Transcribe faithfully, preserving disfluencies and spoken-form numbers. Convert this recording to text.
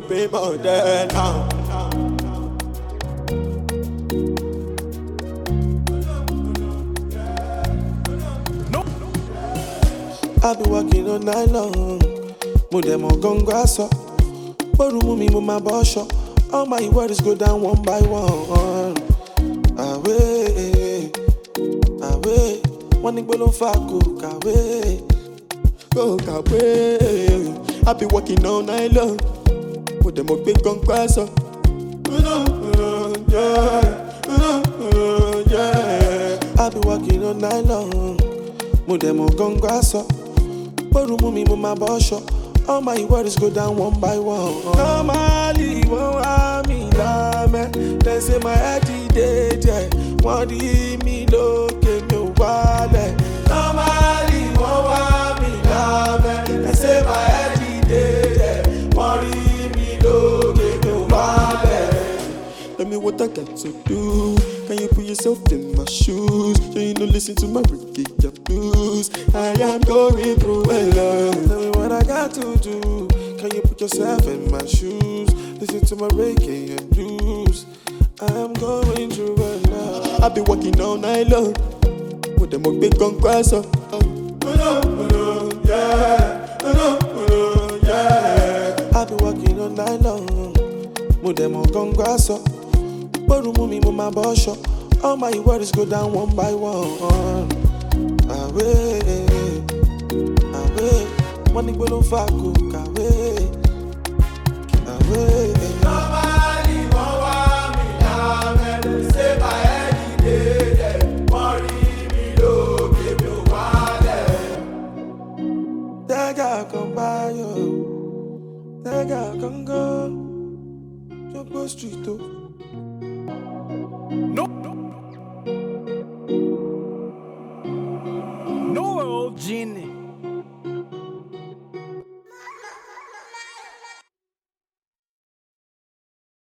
pay more than now. I be working all night long. Mo dem on gongaso. Boru mu mi mo ma bosho. All my worries go down one by one. Away, away. One nigga don't fuck cook away. Cook away. I be working all night long. Mo dem on big gongaso. I be working all night long. Mo dem on gongaso. Boru mu mi mo ma bosho. All my worries go down one by one. Normally, won't want me lame. They say my head is dead, yeah. Want me look at me wallet. Normally, won't want me lame. They say my head is dead, yeah. Want me look at me wallet. Tell me what I got to do. Can you put yourself in my shoes? So you don't listen to my reggae blues. I am going through a lot. Tell me what I got to do. Can you put yourself in my shoes? Listen to my reggae and blues. I am going through a lot. I've been working all night long. With them up big gun crash up. I've been working all night long. With them up gun crash up. Boru mu mi mo ma bosho. All my worries go down one by one. Away, away. One nigga don't fuck cook away, away. Nobody won't want me now, man. Say my head is dead. Worry me low, give you wallet. That guy come by you. That guy come go. Jump on street though. No, no, no, no, genie.